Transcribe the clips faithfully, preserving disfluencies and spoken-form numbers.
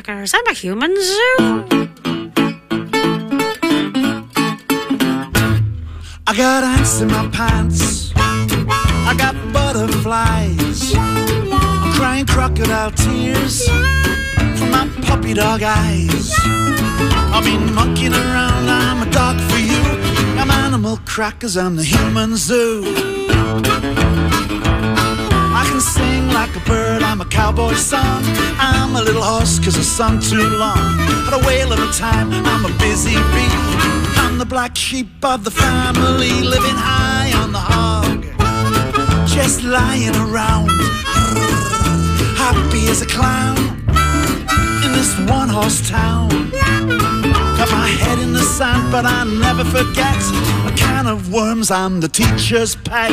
crackers. I'm a human zoo. I got ants in my pants. I got butterflies. I'm crying crocodile tears from my puppy dog eyes. I've been monkeying around, I'm a dog for you. I'm animal crackers, I'm the human zoo. I can sing like a bird, I'm a cowboy song. I'm a little horse cause I sung too long. Had a whale of a time, I'm a busy bee. I'm the black sheep of the family, living high on the hog, just lying around, happy as a clown in this one-horse town. Got my head in the sand, but I never forget. A can of worms, I'm the teacher's pet.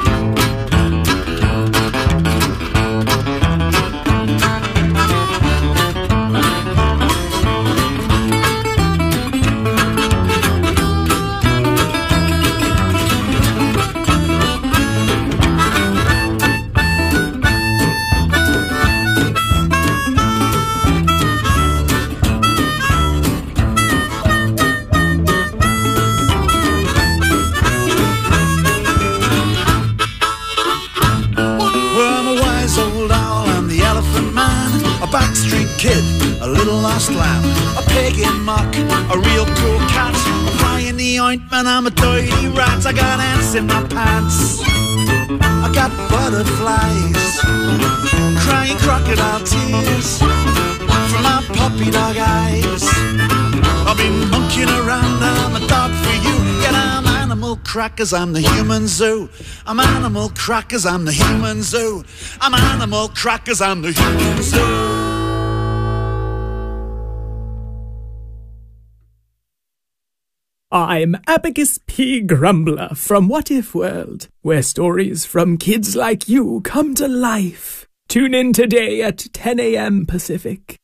Backstreet kid, a little lost lamb, a pig in muck, a real cool cat, a fly in the ointment, I'm a dirty rat. I got ants in my pants, I got butterflies, crying crocodile tears from my puppy dog eyes. I've been monkeying around, I'm a dog for you. Yet I'm animal crackers, I'm the human zoo. I'm animal crackers, I'm the human zoo. I'm animal crackers, I'm the human zoo. I'm Abacus P. Grumbler from What If World, where stories from kids like you come to life. Tune in today at ten a m Pacific.